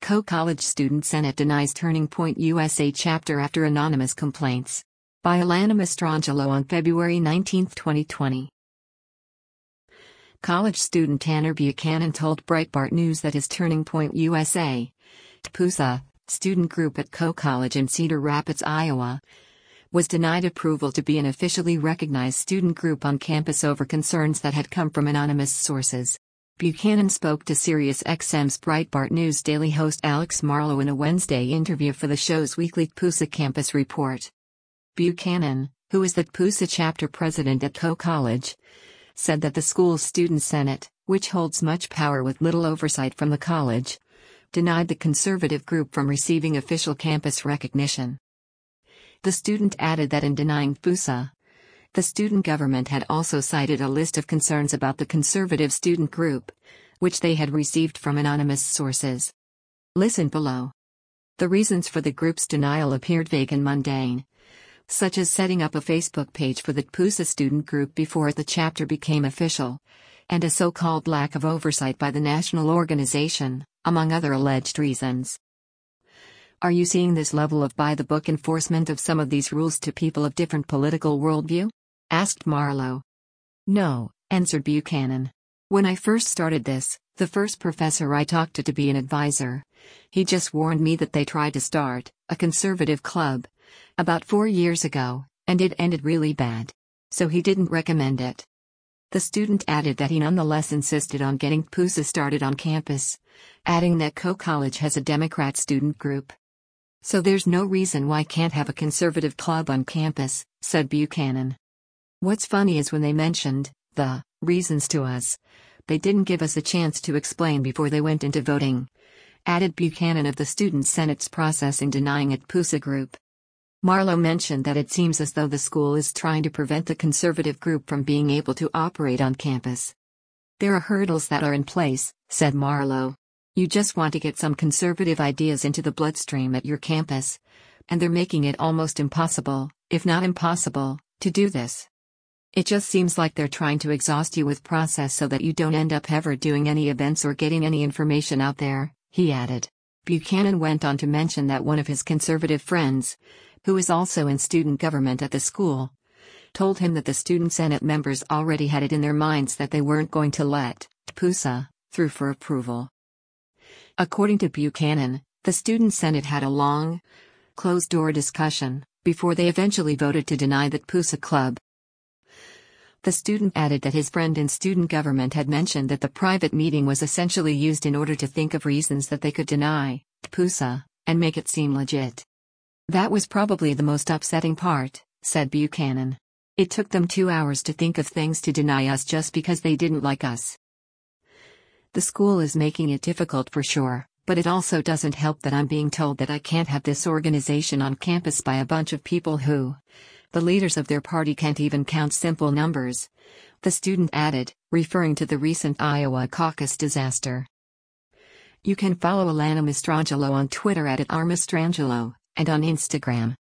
Co-College Student Senate denies Turning Point USA chapter after anonymous complaints. By Alana Mastrangelo on February 19, 2020. College student Tanner Buchanan told Breitbart News that his Turning Point USA, TPUSA, student group at Co-College in Cedar Rapids, Iowa, was denied approval to be an officially recognized student group on campus over concerns that had come from anonymous sources. Buchanan spoke to SiriusXM's Breitbart News Daily host Alex Marlow in a Wednesday interview for the show's weekly TPUSA Campus Report. Buchanan, who is the TPUSA chapter president at Co-College, said that the school's student senate, which holds much power with little oversight from the college, denied the conservative group from receiving official campus recognition. The student added that in denying TPUSA, the student government had also cited a list of concerns about the conservative student group, which they had received from anonymous sources. Listen below. The reasons for the group's denial appeared vague and mundane, such as setting up a Facebook page for the TPUSA student group before the chapter became official, and a so-called lack of oversight by the national organization, among other alleged reasons. Are you seeing this level of by-the-book enforcement of some of these rules to people of different political worldview? Asked Marlow. No, answered Buchanan. When I first started this, the first professor I talked to be an advisor, he just warned me that they tried to start a conservative club about 4 years ago, and it ended really bad. So he didn't recommend it. The student added that he nonetheless insisted on getting TPUSA started on campus, adding that Co-College has a Democrat student group. So there's no reason why can't have a conservative club on campus, said Buchanan. What's funny is when they mentioned the reasons to us, they didn't give us a chance to explain before they went into voting, added Buchanan of the Student Senate's process in denying it TPUSA group. Marlow mentioned that it seems as though the school is trying to prevent the conservative group from being able to operate on campus. There are hurdles that are in place, said Marlow. You just want to get some conservative ideas into the bloodstream at your campus, and they're making it almost impossible, if not impossible, to do this. It just seems like they're trying to exhaust you with process so that you don't end up ever doing any events or getting any information out there, he added. Buchanan went on to mention that one of his conservative friends, who is also in student government at the school, told him that the student senate members already had it in their minds that they weren't going to let TPUSA through for approval. According to Buchanan, the student senate had a long, closed-door discussion before they eventually voted to deny the TPUSA club. The student added that his friend in student government had mentioned that the private meeting was essentially used in order to think of reasons that they could deny TPUSA and make it seem legit. That was probably the most upsetting part, said Buchanan. It took them 2 hours to think of things to deny us just because they didn't like us. The school is making it difficult for sure, but it also doesn't help that I'm being told that I can't have this organization on campus by a bunch of people who, the leaders of their party, can't even count simple numbers, the student added, referring to the recent Iowa caucus disaster. You can follow Alana Mastrangelo on Twitter @RMastrangelo, and on Instagram